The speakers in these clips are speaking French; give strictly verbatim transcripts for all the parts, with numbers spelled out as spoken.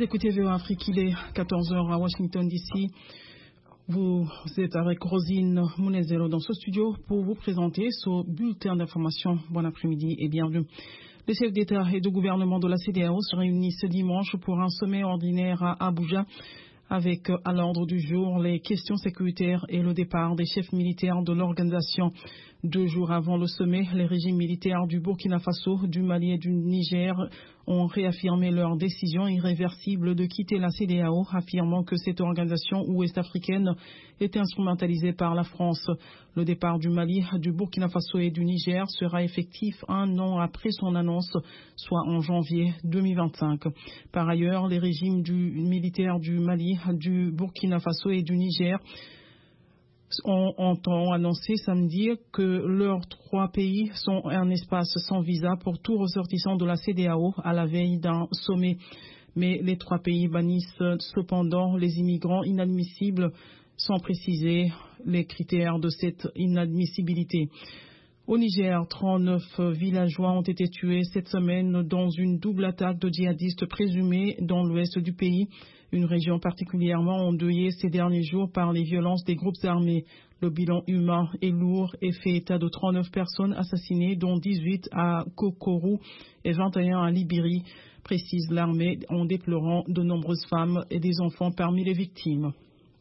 Vous écoutez V O Afrique, il est quatorze heures à Washington D C. Vous êtes avec Rosine Mounezelo dans ce studio pour vous présenter ce bulletin d'information. Bon après-midi et bienvenue. Les chefs d'État et de gouvernement de la C E D E A O se réunissent ce dimanche pour un sommet ordinaire à Abuja avec à l'ordre du jour les questions sécuritaires et le départ des chefs militaires de l'organisation. Deux jours avant le sommet, les régimes militaires du Burkina Faso, du Mali et du Niger ont réaffirmé leur décision irréversible de quitter la C E D E A O, affirmant que cette organisation ouest-africaine est instrumentalisée par la France. Le départ du Mali, du Burkina Faso et du Niger sera effectif un an après son annonce, soit en janvier deux mille vingt-cinq. Par ailleurs, les régimes du militaires du Mali, du Burkina Faso et du Niger ont, ont annoncé samedi que leurs trois pays sont un espace sans visa pour tout ressortissant de la C E D E A O à la veille d'un sommet. Mais les trois pays bannissent cependant les immigrants inadmissibles sans préciser les critères de cette inadmissibilité. Au Niger, trente-neuf villageois ont été tués cette semaine dans une double attaque de djihadistes présumés dans l'ouest du pays, une région particulièrement endeuillée ces derniers jours par les violences des groupes armés. Le bilan humain est lourd et fait état de trente-neuf personnes assassinées, dont dix-huit à Kokorou et vingt et un à Libiri, précise l'armée en déplorant de nombreuses femmes et des enfants parmi les victimes.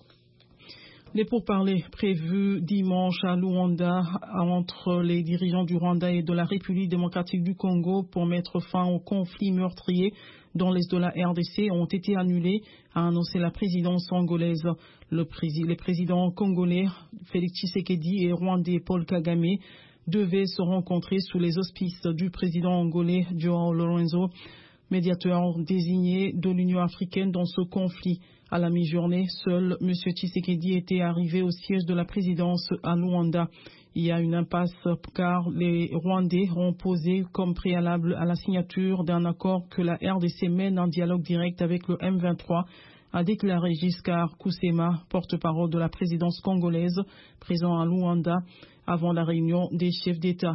Les pourparlers prévus dimanche à Luanda entre les dirigeants du Rwanda et de la République démocratique du Congo pour mettre fin au conflit meurtrier dans l'est de la R D C ont été annulés, a annoncé la présidence angolaise. Le prési- les présidents congolais Félix Tshisekedi et rwandais Paul Kagame devaient se rencontrer sous les auspices du président angolais João Lourenço, médiateur désigné de l'Union africaine dans ce conflit. À la mi-journée, seul M. Tshisekedi était arrivé au siège de la présidence à Luanda. Il y a une impasse car les Rwandais ont posé comme préalable à la signature d'un accord que la R D C mène un dialogue direct avec le M vingt-trois, a déclaré Giscard Koussema, porte-parole de la présidence congolaise, présent à Luanda avant la réunion des chefs d'État.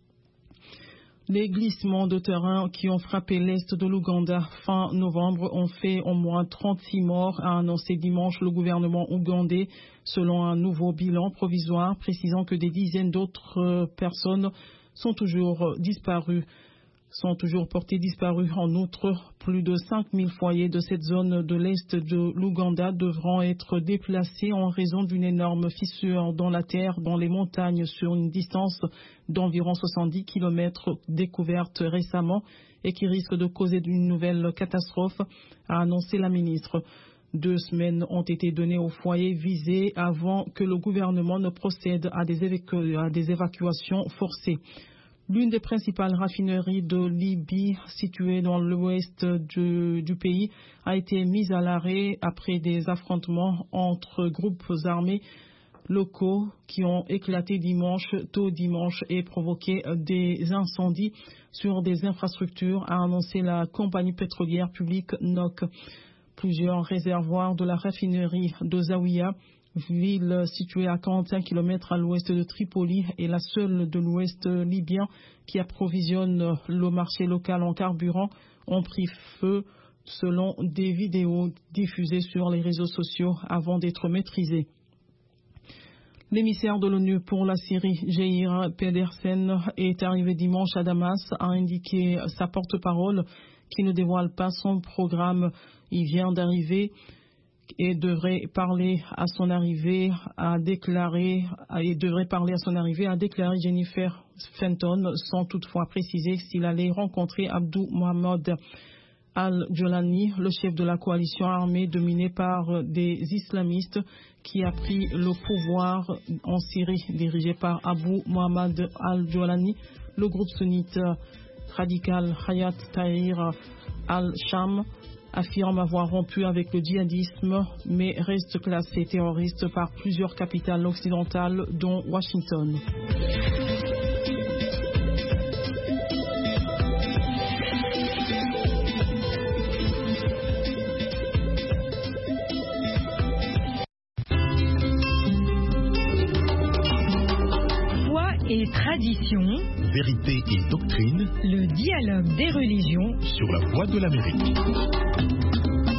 Les glissements de terrain qui ont frappé l'est de l'Ouganda fin novembre ont fait au moins trente-six morts, a annoncé dimanche le gouvernement ougandais, selon un nouveau bilan provisoire précisant que des dizaines d'autres personnes sont toujours disparues. sont toujours portés disparus. En outre, plus de cinq mille foyers de cette zone de l'est de l'Ouganda devront être déplacés en raison d'une énorme fissure dans la terre, dans les montagnes, sur une distance d'environ soixante-dix kilomètres découverte récemment et qui risque de causer une nouvelle catastrophe, a annoncé la ministre. Deux semaines ont été données aux foyers visés avant que le gouvernement ne procède à des, évacu- à des évacuations forcées. L'une des principales raffineries de Libye, située dans l'ouest du, du pays, a été mise à l'arrêt après des affrontements entre groupes armés locaux qui ont éclaté dimanche, tôt dimanche, et provoqué des incendies sur des infrastructures, a annoncé la compagnie pétrolière publique N O C. Plusieurs réservoirs de la raffinerie de Zawiya, ville située à quarante-cinq kilomètres à l'ouest de Tripoli, est la seule de l'ouest libyen qui approvisionne le marché local en carburant, ont pris feu selon des vidéos diffusées sur les réseaux sociaux avant d'être maîtrisées. L'émissaire de l'ONU pour la Syrie, Geir Pedersen, est arrivé dimanche à Damas, a indiqué sa porte-parole qui ne dévoile pas son programme. Il vient d'arriver et devrait parler à son arrivée à déclarer et devrait parler à son arrivée à déclarer Jennifer Fenton, sans toutefois préciser s'il allait rencontrer Abdou Mohamed Al-Jolani, le chef de la coalition armée dominée par des islamistes qui a pris le pouvoir en Syrie, dirigé par Abou Mohamed Al-Jolani. Le groupe sunnite radical Hayat Tahrir al-Sham affirme avoir rompu avec le djihadisme, mais reste classé terroriste par plusieurs capitales occidentales, dont Washington. Foi et tradition, vérité et doctrine, le dialogue des religions sur la voie de l'Amérique.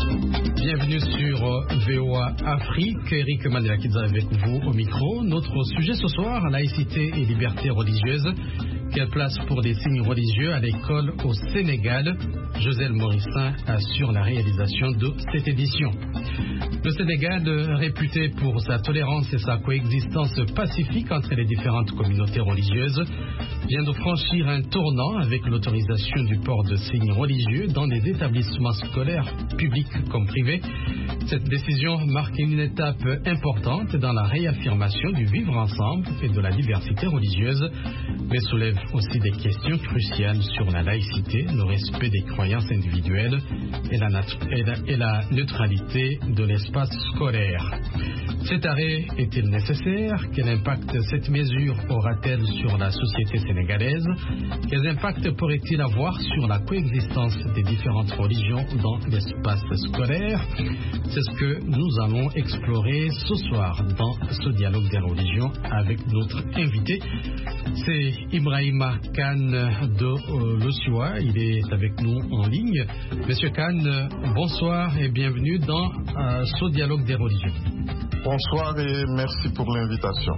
bienvenue sur V O A Afrique. Eric Mandelakidza avec vous au micro. Notre sujet ce soir, laïcité et liberté religieuse. Quelle place pour des signes religieux à l'école au Sénégal? Joselle Morissin assure la réalisation de cette édition. Le Sénégal, réputé pour sa tolérance et sa coexistence pacifique entre les différentes communautés religieuses, vient de franchir un tournant avec l'autorisation du port de signes religieux dans les établissements scolaires publics comme privés. Cette décision marque une étape importante dans la réaffirmation du vivre ensemble et de la diversité religieuse, mais soulève aussi des questions cruciales sur la laïcité, le respect des croyances individuelles et la, et la, et la neutralité de l'espace scolaire. Cet arrêt est-il nécessaire? Quel impact cette mesure aura-t-elle sur la société sénégalaise? Quels impacts pourrait-il avoir sur la coexistence des différentes religions dans l'espace scolaire? C'est ce que nous allons explorer ce soir dans ce dialogue des religions avec notre invité. C'est Ibrahima Kane de euh, l'Ossioa. Il est avec nous en ligne. Monsieur Kane, bonsoir et bienvenue dans euh, ce dialogue des religions. Bonsoir et merci pour l'invitation.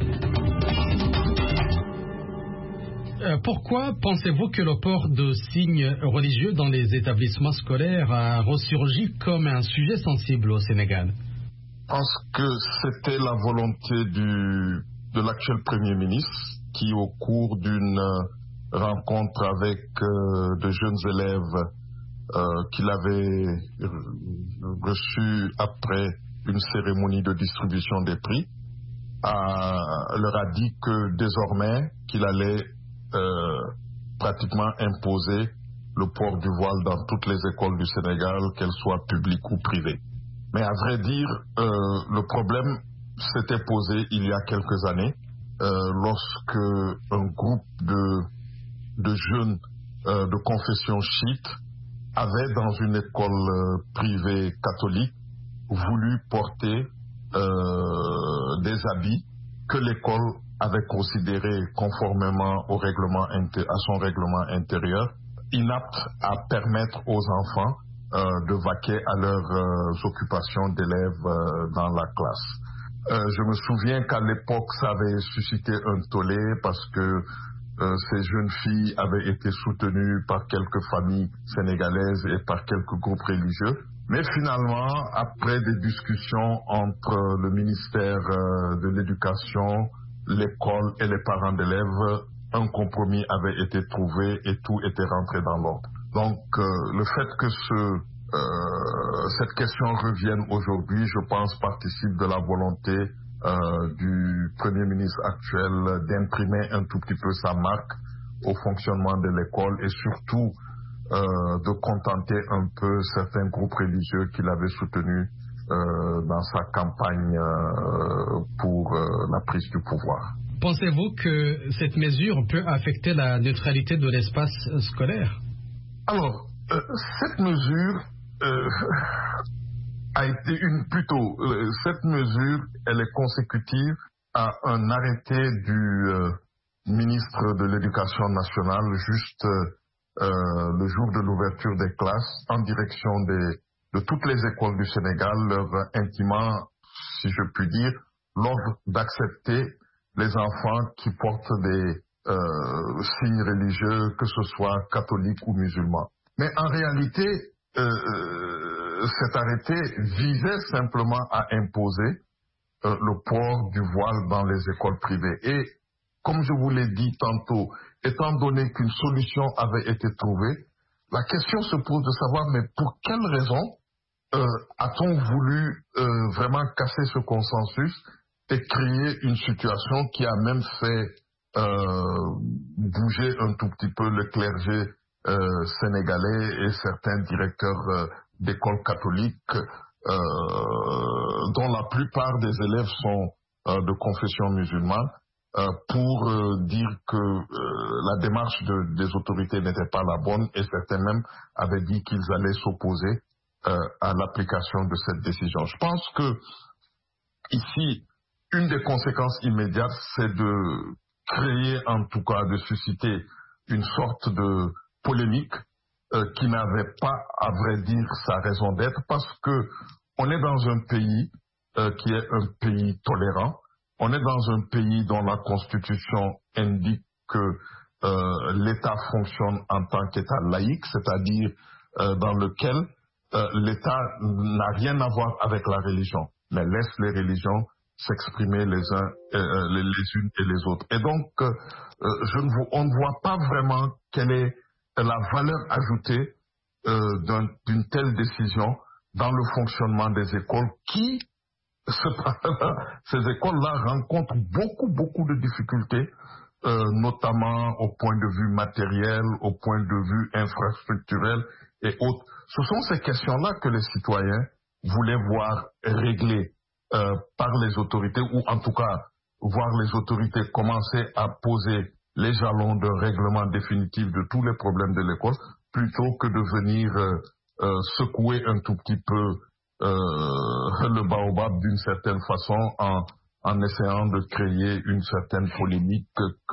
Euh, pourquoi pensez-vous que le port de signes religieux dans les établissements scolaires a ressurgi comme un sujet sensible au Sénégal? Je pense que c'était la volonté du, de l'actuel Premier ministre qui, au cours d'une rencontre avec euh, de jeunes élèves euh, qu'il avait reçus après une cérémonie de distribution des prix, a, leur a dit que désormais qu'il allait euh, pratiquement imposer le port du voile dans toutes les écoles du Sénégal, qu'elles soient publiques ou privées. Mais à vrai dire, euh, le problème s'était posé il y a quelques années, euh, lorsque un groupe de, de jeunes euh, de confession chiite avait, dans une école euh, privée catholique, voulu porter euh, des habits que l'école avait considérés conformément au règlement inter- à son règlement intérieur, inaptes à permettre aux enfants euh, de vaquer à leurs euh, occupations d'élèves euh, dans la classe. Euh, je me souviens qu'à l'époque, ça avait suscité un tollé parce que euh, ces jeunes filles avaient été soutenues par quelques familles sénégalaises et par quelques groupes religieux. Mais finalement, après des discussions entre le ministère de l'Éducation, l'école et les parents d'élèves, un compromis avait été trouvé et tout était rentré dans l'ordre. Donc, euh, le fait que ce, euh, cette question revienne aujourd'hui, je pense, participe de la volonté euh, du Premier ministre actuel d'imprimer un tout petit peu sa marque au fonctionnement de l'école et surtout Euh, de contenter un peu certains groupes religieux qu'il avait soutenus euh, dans sa campagne euh, pour euh, la prise du pouvoir. Pensez-vous que cette mesure peut affecter la neutralité de l'espace scolaire? Alors, euh, cette mesure euh, a été une plutôt euh, cette mesure, elle est consécutive à un arrêté du euh, ministre de l'Éducation nationale juste euh, Euh, le jour de l'ouverture des classes en direction des, de toutes les écoles du Sénégal, leur intimant, si je puis dire, l'ordre d'accepter les enfants qui portent des euh, signes religieux, que ce soit catholiques ou musulmans. Mais en réalité, euh, cet arrêté visait simplement à imposer euh, le port du voile dans les écoles privées. Et comme je vous l'ai dit tantôt, étant donné qu'une solution avait été trouvée, la question se pose de savoir, mais pour quelle raison euh, a-t-on voulu euh, vraiment casser ce consensus et créer une situation qui a même fait euh, bouger un tout petit peu le clergé euh, sénégalais et certains directeurs euh, d'écoles catholiques euh, dont la plupart des élèves sont euh, de confession musulmane, Euh, pour euh, dire que euh, la démarche de, des autorités n'était pas la bonne et certains même avaient dit qu'ils allaient s'opposer euh, à l'application de cette décision. Je pense que ici, une des conséquences immédiates, c'est de créer, en tout cas, de susciter une sorte de polémique euh, qui n'avait pas, à vrai dire, sa raison d'être, parce que on est dans un pays euh, qui est un pays tolérant. On est dans un pays dont la Constitution indique que euh, l'État fonctionne en tant qu'État laïque, c'est-à-dire euh, dans lequel euh, l'État n'a rien à voir avec la religion, mais laisse les religions s'exprimer les uns euh, les, les unes et les autres. Et donc, euh, je ne vois, on ne voit pas vraiment quelle est la valeur ajoutée euh, d'un, d'une telle décision dans le fonctionnement des écoles qui, ces écoles-là rencontrent beaucoup, beaucoup de difficultés, euh, notamment au point de vue matériel, au point de vue infrastructurel et autres. Ce sont ces questions-là que les citoyens voulaient voir réglées euh, par les autorités, ou en tout cas voir les autorités commencer à poser les jalons de règlement définitif de tous les problèmes de l'école, plutôt que de venir euh, euh, secouer un tout petit peu euh, le baobab d'une certaine façon en, en essayant de créer une certaine polémique que,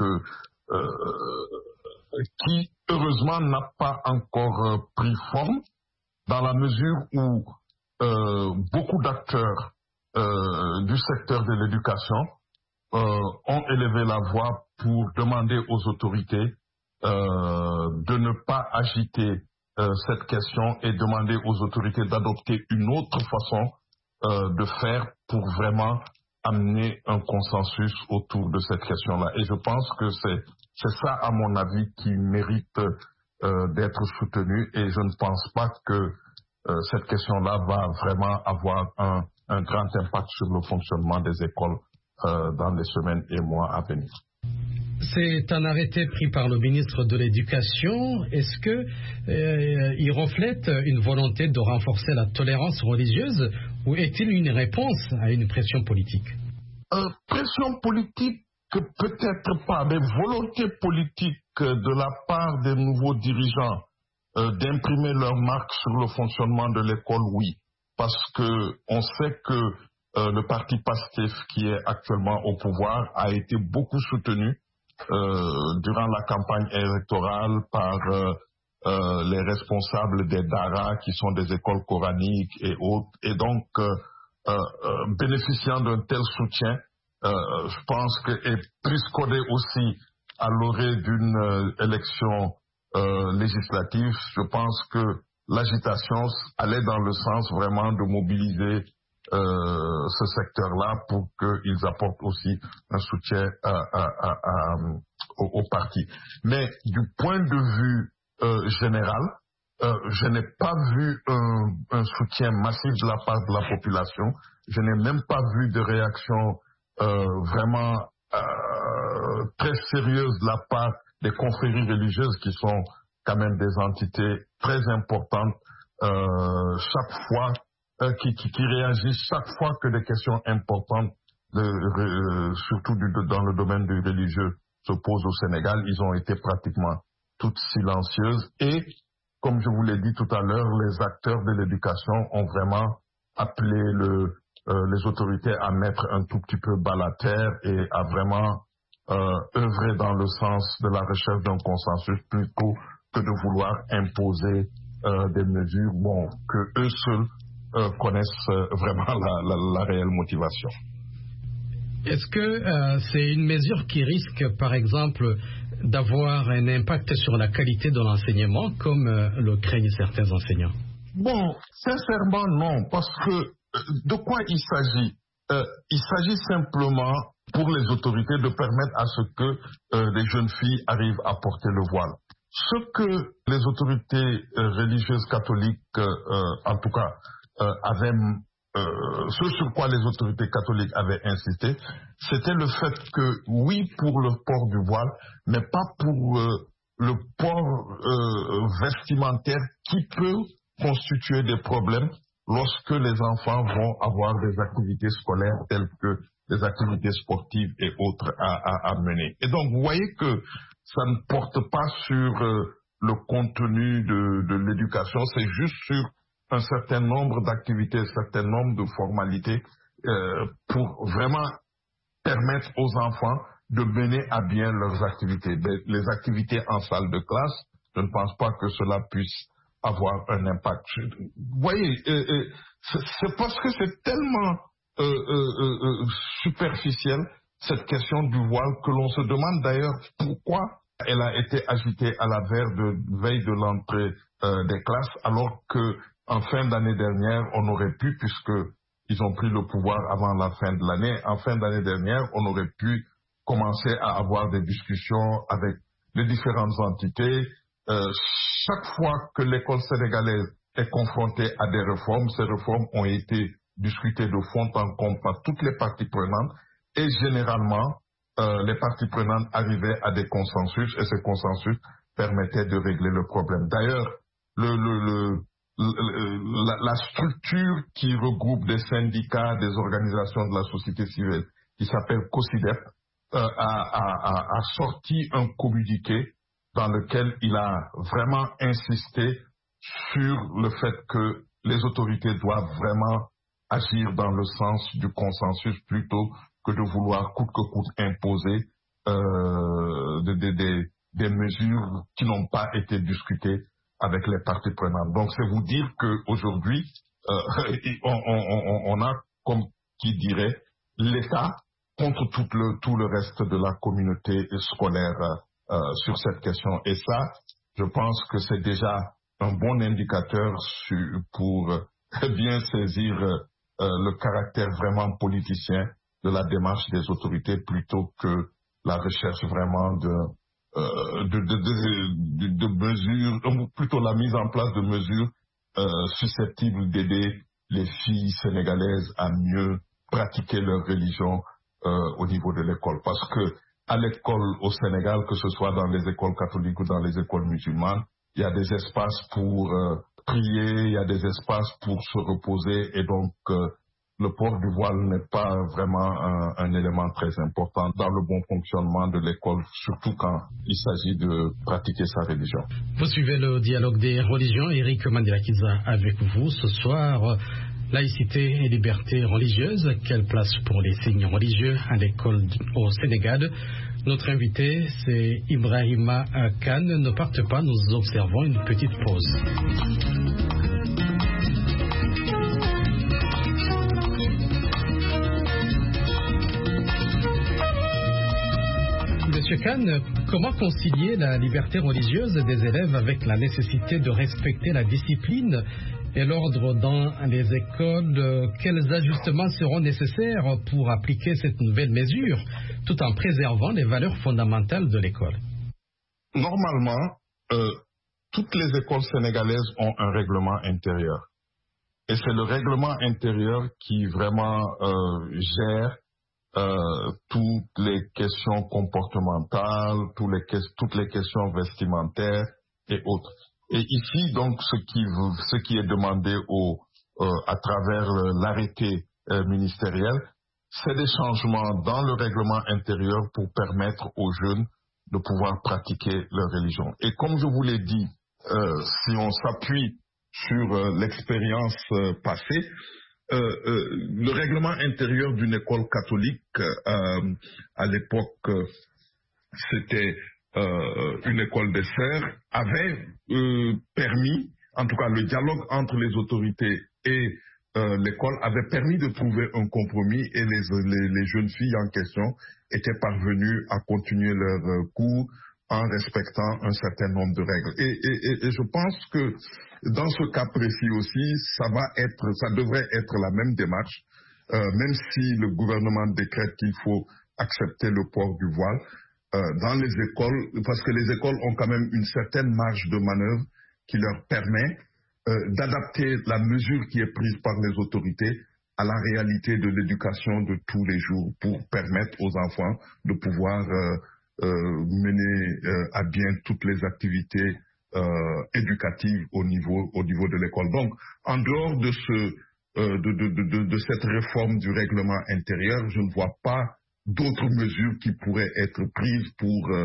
euh, qui, heureusement, n'a pas encore euh, pris forme, dans la mesure où euh, beaucoup d'acteurs euh, du secteur de l'éducation euh, ont élevé la voix pour demander aux autorités euh, de ne pas agiter euh, cette question et demander aux autorités d'adopter une autre façon euh, de faire pour vraiment amener un consensus autour de cette question-là. Et je pense que c'est, c'est ça, à mon avis, qui mérite euh, d'être soutenu, et je ne pense pas que euh, cette question-là va vraiment avoir un, un grand impact sur le fonctionnement des écoles euh, dans les semaines et mois à venir. C'est un arrêté pris par le ministre de l'Éducation. Est-ce que euh, il reflète une volonté de renforcer la tolérance religieuse, ou est-il une réponse à une pression politique? euh, Pression politique, peut-être pas, mais volonté politique de la part des nouveaux dirigeants euh, d'imprimer leur marque sur le fonctionnement de l'école, oui. Parce que on sait que euh, le parti PASTEF, qui est actuellement au pouvoir, a été beaucoup soutenu Euh, durant la campagne électorale par euh, euh, les responsables des Dara, qui sont des écoles coraniques et autres, et donc euh, euh, bénéficiant d'un tel soutien, euh, je pense que, et plus codé aussi à l'orée d'une euh, élection euh, législative, je pense que l'agitation allait dans le sens vraiment de mobiliser Euh, ce secteur-là pour qu'ils apportent aussi un soutien à, à, à, à, au, au parti. Mais du point de vue euh, général, euh, je n'ai pas vu un, un soutien massif de la part de la population. Je n'ai même pas vu de réaction euh, vraiment euh, très sérieuse de la part des confréries religieuses, qui sont quand même des entités très importantes euh, chaque fois Euh, qui, qui, qui réagissent chaque fois que des questions importantes, de, euh, surtout du, de, dans le domaine du religieux, se posent au Sénégal. Ils ont été pratiquement toutes silencieuses. Et, comme je vous l'ai dit tout à l'heure, les acteurs de l'éducation ont vraiment appelé le, euh, les autorités à mettre un tout petit peu bas la terre et à vraiment euh, œuvrer dans le sens de la recherche d'un consensus, plutôt que de vouloir imposer euh, des mesures, bon, que eux seuls Euh, connaissent euh, vraiment la, la, la réelle motivation. Est-ce que euh, c'est une mesure qui risque, par exemple, d'avoir un impact sur la qualité de l'enseignement, comme euh, le craignent certains enseignants? Bon, sincèrement, non, parce que euh, de quoi il s'agit? euh, Il s'agit simplement pour les autorités de permettre à ce que euh, les jeunes filles arrivent à porter le voile. Ce que les autorités euh, religieuses catholiques, euh, en tout cas, Euh, avaient, euh, ce sur quoi les autorités catholiques avaient insisté, c'était le fait que, oui, pour le port du voile, mais pas pour euh, le port euh, vestimentaire qui peut constituer des problèmes lorsque les enfants vont avoir des activités scolaires telles que des activités sportives et autres à, à, à mener. Et donc, vous voyez que ça ne porte pas sur euh, le contenu de, de l'éducation, c'est juste sur un certain nombre d'activités, un certain nombre de formalités euh, pour vraiment permettre aux enfants de mener à bien leurs activités. Les activités en salle de classe, je ne pense pas que cela puisse avoir un impact. Vous voyez, euh, euh, c'est, c'est parce que c'est tellement euh, euh, euh, superficiel, cette question du voile, que l'on se demande d'ailleurs pourquoi elle a été agitée à la veille de, veille de l'entrée euh, des classes, alors qu'en fin d'année dernière, on aurait pu, puisqu'ils ont pris le pouvoir avant la fin de l'année, en fin d'année dernière, on aurait pu commencer à avoir des discussions avec les différentes entités. Euh, chaque fois que l'école sénégalaise est confrontée à des réformes, ces réformes ont été discutées de fond en comble par toutes les parties prenantes et généralement, euh, les parties prenantes arrivaient à des consensus et ces consensus permettaient de régler le problème. D'ailleurs, le, le, le, le, la, la structure qui regroupe des syndicats, des organisations de la société civile, qui s'appelle COSIDEP, euh, a, a, a, a sorti un communiqué dans lequel il a vraiment insisté sur le fait que les autorités doivent vraiment agir dans le sens du consensus plutôt que de vouloir coûte que coûte imposer euh, des, des, des, des mesures qui n'ont pas été discutées avec les parties prenantes. Donc c'est vous dire qu'aujourd'hui, euh, on, on, on a, comme qui dirait, l'État contre tout le, tout le reste de la communauté scolaire euh, sur cette question. Et ça, je pense que c'est déjà un bon indicateur sur, pour euh, bien saisir euh, le caractère vraiment politicien de la démarche des autorités plutôt que la recherche vraiment de, euh, de, de, de, de, de mesures, plutôt la mise en place de mesures euh, susceptibles d'aider les filles sénégalaises à mieux pratiquer leur religion euh, au niveau de l'école. Parce que à l'école au Sénégal, que ce soit dans les écoles catholiques ou dans les écoles musulmanes, il y a des espaces pour euh, prier, il y a des espaces pour se reposer et donc euh, le port du voile n'est pas vraiment un, un élément très important dans le bon fonctionnement de l'école, surtout quand il s'agit de pratiquer sa religion. Vous suivez le dialogue des religions. Eric Mandela-Kiza avec vous ce soir. Laïcité et liberté religieuse, quelle place pour les signes religieux à l'école au Sénégal? Notre invité, c'est Ibrahima Khan. Ne partez pas, nous observons une petite pause. Monsieur Khan, comment concilier la liberté religieuse des élèves avec la nécessité de respecter la discipline et l'ordre dans les écoles? Quels ajustements seront nécessaires pour appliquer cette nouvelle mesure tout en préservant les valeurs fondamentales de l'école? Normalement, euh, toutes les écoles sénégalaises ont un règlement intérieur. Et c'est le règlement intérieur qui vraiment euh, gère Euh, toutes les questions comportementales, tous les, toutes les questions vestimentaires et autres. Et ici, donc, ce qui, ce qui est demandé au, euh, à travers l'arrêté euh, ministériel, c'est des changements dans le règlement intérieur pour permettre aux jeunes de pouvoir pratiquer leur religion. Et comme je vous l'ai dit, euh, si on s'appuie sur euh, l'expérience euh, passée, Euh, euh, le règlement intérieur d'une école catholique, euh, à l'époque, euh, c'était euh, une école des sœurs, avait euh, permis, en tout cas le dialogue entre les autorités et euh, l'école avait permis de trouver un compromis et les, les, les jeunes filles en question étaient parvenues à continuer leur euh, cours en respectant un certain nombre de règles. Et, et, et, et je pense que dans ce cas précis aussi, ça va être, ça devrait être la même démarche, euh, même si le gouvernement décrète qu'il faut accepter le port du voile euh, dans les écoles, parce que les écoles ont quand même une certaine marge de manœuvre qui leur permet euh, d'adapter la mesure qui est prise par les autorités à la réalité de l'éducation de tous les jours pour permettre aux enfants de pouvoir euh, euh, mener euh, à bien toutes les activités Euh, éducative au niveau, au niveau de l'école. Donc, en dehors de, ce, euh, de, de, de, de cette réforme du règlement intérieur, je ne vois pas d'autres mesures qui pourraient être prises pour euh,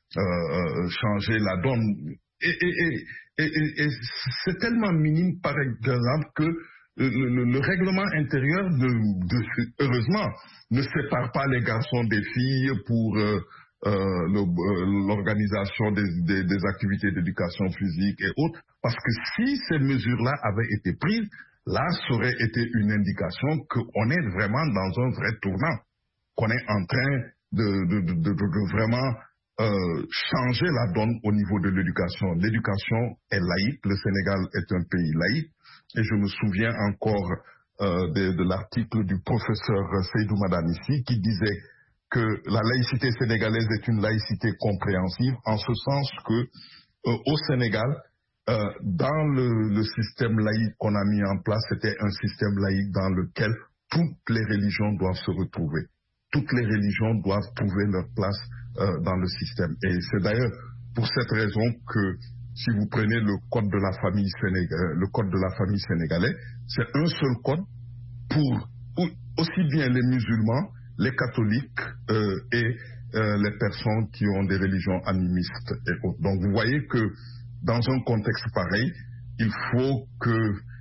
euh, changer la donne. Et, et, et, et, et, et c'est tellement minime, par exemple, que le, le, le règlement intérieur, de, de, heureusement, ne sépare pas les garçons des filles pour... Euh, euh, le, euh, l'organisation des, des, des activités d'éducation physique et autres. Parce que si ces mesures-là avaient été prises, là, ça aurait été une indication qu'on est vraiment dans un vrai tournant, qu'on est en train de, de, de, de, de vraiment euh, changer la donne au niveau de l'éducation. L'éducation est laïque, le Sénégal est un pays laïque, et je me souviens encore euh, de, de l'article du professeur Seydou Madanissi qui disait que la laïcité sénégalaise est une laïcité compréhensive, en ce sens que euh, au Sénégal, euh, dans le, le système laïque qu'on a mis en place, c'était un système laïque dans lequel toutes les religions doivent se retrouver. Toutes les religions doivent trouver leur place euh, dans le système. Et c'est d'ailleurs pour cette raison que si vous prenez le code de la famille sénégalaise, le code de la famille sénégalais, c'est un seul code pour aussi bien les musulmans, les catholiques euh, et euh, les personnes qui ont des religions animistes et autres. Donc vous voyez que dans un contexte pareil, il faut que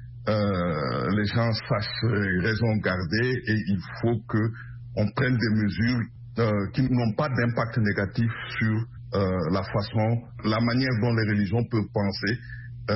euh, les gens sachent raison garder et il faut qu'on prenne des mesures euh, qui n'ont pas d'impact négatif sur euh, la façon, la manière dont les religions peuvent penser euh,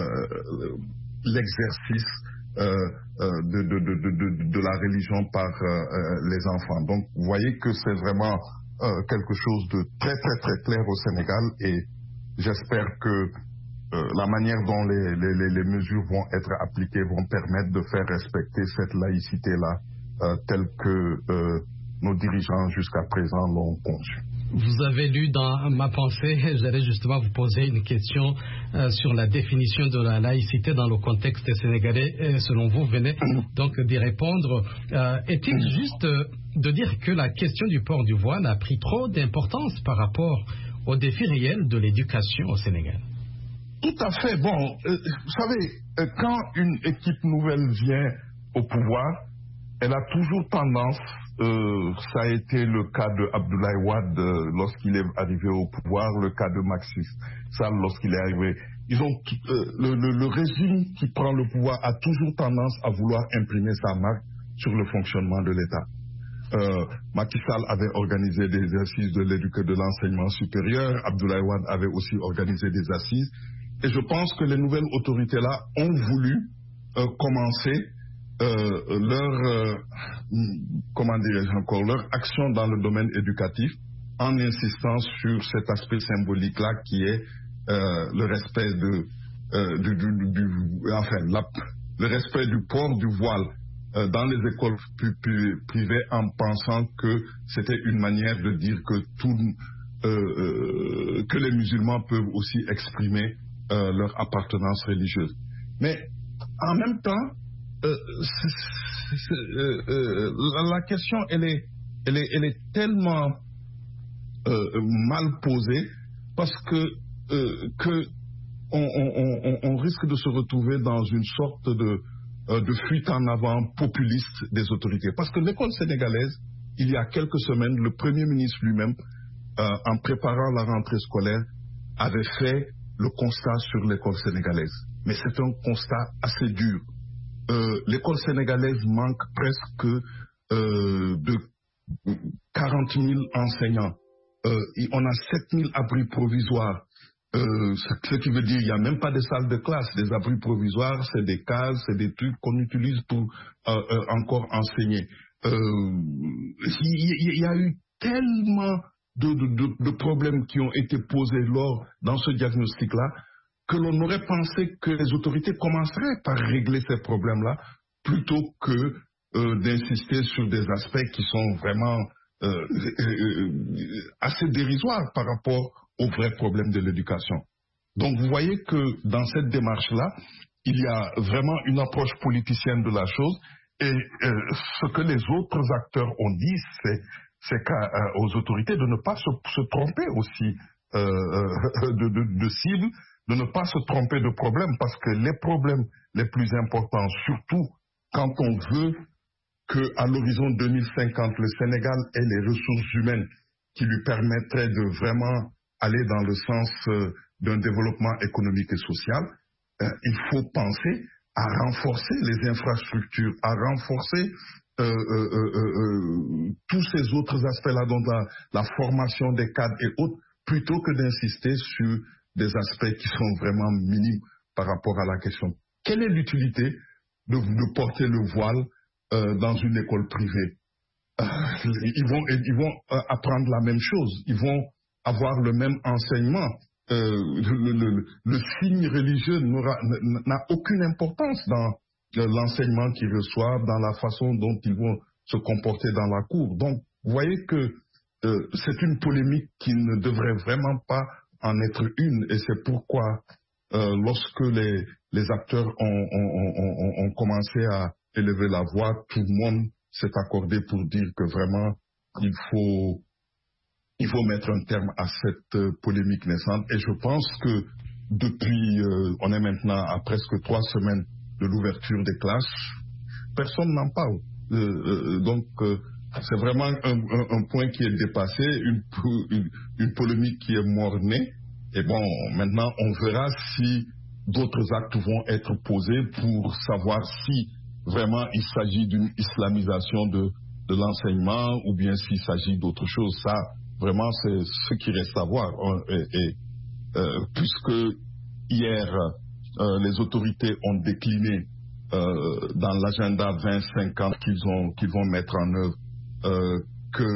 euh, l'exercice Euh, euh, de, de, de, de, de la religion par euh, euh, les enfants. Donc vous voyez que c'est vraiment euh, quelque chose de très très très clair au Sénégal et j'espère que euh, la manière dont les, les, les mesures vont être appliquées vont permettre de faire respecter cette laïcité-là euh, telle que euh, nos dirigeants jusqu'à présent l'ont conçue. Vous avez lu dans ma pensée, j'allais justement vous poser une question euh, sur la définition de la laïcité dans le contexte sénégalais. Et selon vous, venez donc d'y répondre. Euh, est-il juste de dire que la question du port du voile a pris trop d'importance par rapport aux défis réels de l'éducation au Sénégal? Tout à fait. Bon, euh, vous savez, euh, quand une équipe nouvelle vient au pouvoir, elle a toujours tendance, euh, ça a été le cas de Abdoulaye Wade euh, lorsqu'il est arrivé au pouvoir, le cas de Macky Sall lorsqu'il est arrivé. Ils ont, euh, le, le, le régime qui prend le pouvoir a toujours tendance à vouloir imprimer sa marque sur le fonctionnement de l'État. Euh, Macky Sall avait organisé des assises de l'éducation de l'enseignement supérieur, Abdoulaye Wade avait aussi organisé des assises, et je pense que les nouvelles autorités-là ont voulu euh, commencer Euh, leur, euh, comment dirais-je encore, leur action dans le domaine éducatif en insistant sur cet aspect symbolique-là qui est euh, le respect de, euh, du, du, du, enfin, la, le respect du port du voile euh, dans les écoles pu, pu, privées en pensant que c'était une manière de dire que tout, euh, euh, que les musulmans peuvent aussi exprimer euh, leur appartenance religieuse. Mais en même temps, Euh, c'est, c'est, c'est, euh, euh, la, la question, elle est, elle est, elle est tellement euh, mal posée parce que, euh, que on, on, on, on risque de se retrouver dans une sorte de, euh, de fuite en avant populiste des autorités. Parce que l'école sénégalaise, il y a quelques semaines, le Premier ministre lui-même, euh, en préparant la rentrée scolaire, avait fait le constat sur l'école sénégalaise. Mais c'est un constat assez dur. Euh, l'école sénégalaise manque presque euh, de quarante mille enseignants. Euh, on a sept mille abris provisoires. Euh, ce qui veut dire qu'il n'y a même pas de salles de classe. Les abris provisoires, c'est des cases, c'est des trucs qu'on utilise pour euh, euh, encore enseigner. Euh, il y, y a eu tellement de, de, de, de problèmes qui ont été posés lors dans ce diagnostic-là que l'on aurait pensé que les autorités commenceraient par régler ces problèmes-là plutôt que euh, d'insister sur des aspects qui sont vraiment euh, euh, assez dérisoires par rapport aux vrais problèmes de l'éducation. Donc vous voyez que dans cette démarche-là, il y a vraiment une approche politicienne de la chose et euh, ce que les autres acteurs ont dit, c'est, c'est qu'aux euh, autorités de ne pas se, se tromper aussi euh, de, de, de cible, de ne pas se tromper de problème, parce que les problèmes les plus importants, surtout quand on veut qu'à l'horizon deux mille cinquante, le Sénégal ait les ressources humaines qui lui permettraient de vraiment aller dans le sens euh, d'un développement économique et social, euh, il faut penser à renforcer les infrastructures, à renforcer euh, euh, euh, euh, tous ces autres aspects-là, dont la, la formation des cadres et autres, plutôt que d'insister sur des aspects qui sont vraiment minimes par rapport à la question. Quelle est l'utilité de, de porter le voile euh, dans une école privée? euh, ils vont, ils vont euh, apprendre la même chose, ils vont avoir le même enseignement. Euh, le, le, le signe religieux n'a aucune importance dans euh, l'enseignement qu'ils reçoivent, dans la façon dont ils vont se comporter dans la cour. Donc, vous voyez que euh, c'est une polémique qui ne devrait vraiment pas en être une, et c'est pourquoi euh, lorsque les, les acteurs ont, ont, ont, ont commencé à élever la voix, tout le monde s'est accordé pour dire que vraiment il faut Il faut mettre un terme à cette euh, polémique naissante. Et je pense que depuis, euh, on est maintenant à presque trois semaines de l'ouverture des classes, personne n'en parle. Euh, euh, donc, euh, c'est vraiment un, un, un point qui est dépassé, une, une, une polémique qui est mort-née. Et bon, maintenant, on verra si d'autres actes vont être posés pour savoir si vraiment il s'agit d'une islamisation de, de l'enseignement ou bien s'il s'agit d'autre chose. Ça, vraiment, c'est ce qui reste à voir. Et, et, euh, puisque hier, euh, les autorités ont décliné euh, dans l'agenda vingt cinquante qu'ils ont, qu'ils vont mettre en œuvre, euh, que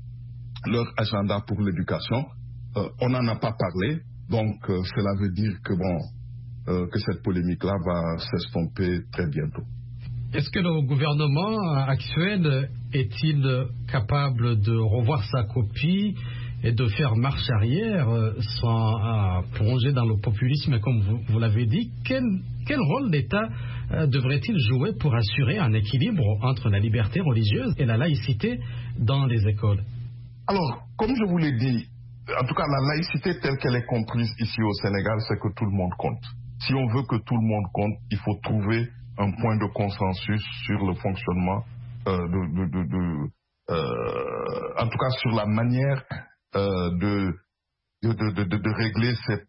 leur agenda pour l'éducation, euh, on n'en a pas parlé. Donc, euh, cela veut dire que, bon, euh, que cette polémique-là va s'estomper très bientôt. Est-ce que le gouvernement actuel est-il capable de revoir sa copie et de faire marche arrière sans euh, plonger dans le populisme, comme vous, vous l'avez dit? Quel, quel rôle l'État euh, devrait-il jouer pour assurer un équilibre entre la liberté religieuse et la laïcité dans les écoles? Alors, comme je vous l'ai dit, en tout cas, la laïcité telle qu'elle est comprise ici au Sénégal, c'est que tout le monde compte. Si on veut que tout le monde compte, il faut trouver un point de consensus sur le fonctionnement, euh, de, de, de, de euh, en tout cas sur la manière euh, de, de, de, de, de régler cette,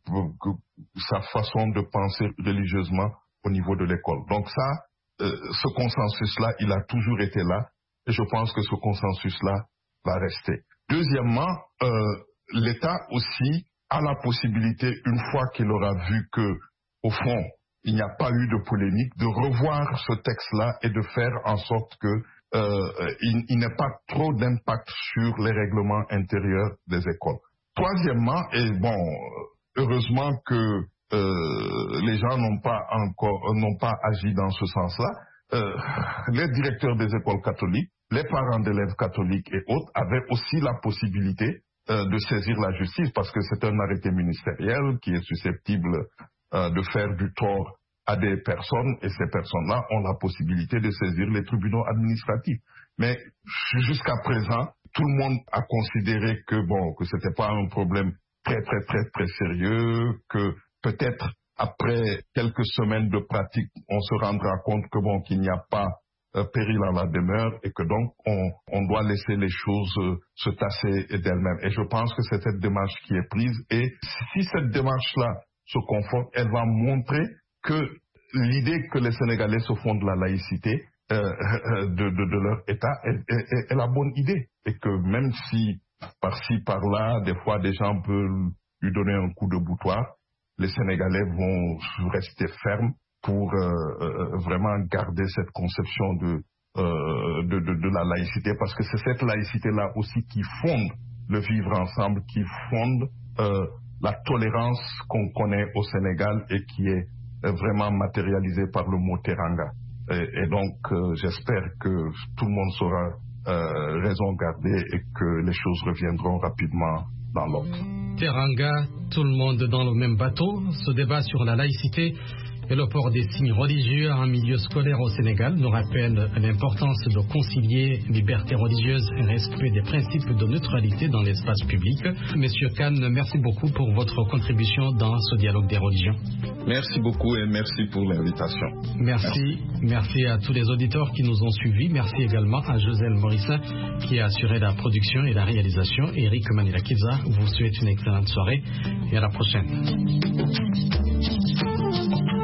sa façon de penser religieusement au niveau de l'école. Donc ça, euh, ce consensus-là, il a toujours été là, et je pense que ce consensus-là va rester. Deuxièmement, euh, l'État aussi a la possibilité, une fois qu'il aura vu que, au fond, il n'y a pas eu de polémique, de revoir ce texte-là et de faire en sorte que euh, il, il n'ait pas trop d'impact sur les règlements intérieurs des écoles. Troisièmement, et bon, heureusement que euh, les gens n'ont pas encore n'ont pas agi dans ce sens-là, euh, les directeurs des écoles catholiques, les parents d'élèves catholiques et autres avaient aussi la possibilité euh, de saisir la justice, parce que c'est un arrêté ministériel qui est susceptible Euh, de faire du tort à des personnes, et ces personnes-là ont la possibilité de saisir les tribunaux administratifs. Mais jusqu'à présent, tout le monde a considéré que bon, que c'était pas un problème très très très très sérieux, que peut-être après quelques semaines de pratique, on se rendra compte que bon, qu'il n'y a pas euh, péril à la demeure, et que donc on, on doit laisser les choses euh, se tasser d'elles-mêmes. Et je pense que c'est cette démarche qui est prise, et si cette démarche-là se conforte, elle va montrer que l'idée que les Sénégalais se font de la laïcité euh, de, de, de leur État est, est, est la bonne idée. Et que même si par-ci, par-là, des fois des gens peuvent lui donner un coup de boutoir, les Sénégalais vont rester fermes pour euh, euh, vraiment garder cette conception de, euh, de, de, de la laïcité, parce que c'est cette laïcité-là aussi qui fonde le vivre ensemble, qui fonde euh, la tolérance qu'on connaît au Sénégal et qui est vraiment matérialisée par le mot teranga. Et, et donc, euh, j'espère que tout le monde saura euh, raison garder et que les choses reviendront rapidement dans l'ordre. Teranga, tout le monde dans le même bateau. Ce débat sur la laïcité et le port des signes religieux à un milieu scolaire au Sénégal nous rappelle l'importance de concilier liberté religieuse et respect des principes de neutralité dans l'espace public. Monsieur Kane, merci beaucoup pour votre contribution dans ce dialogue des religions. Merci beaucoup et merci pour l'invitation. Merci. Merci. Merci à tous les auditeurs qui nous ont suivis. Merci également à Joselle Morissin qui a assuré la production et la réalisation. Eric Manila-Kiza vous souhaite une excellente soirée et à la prochaine.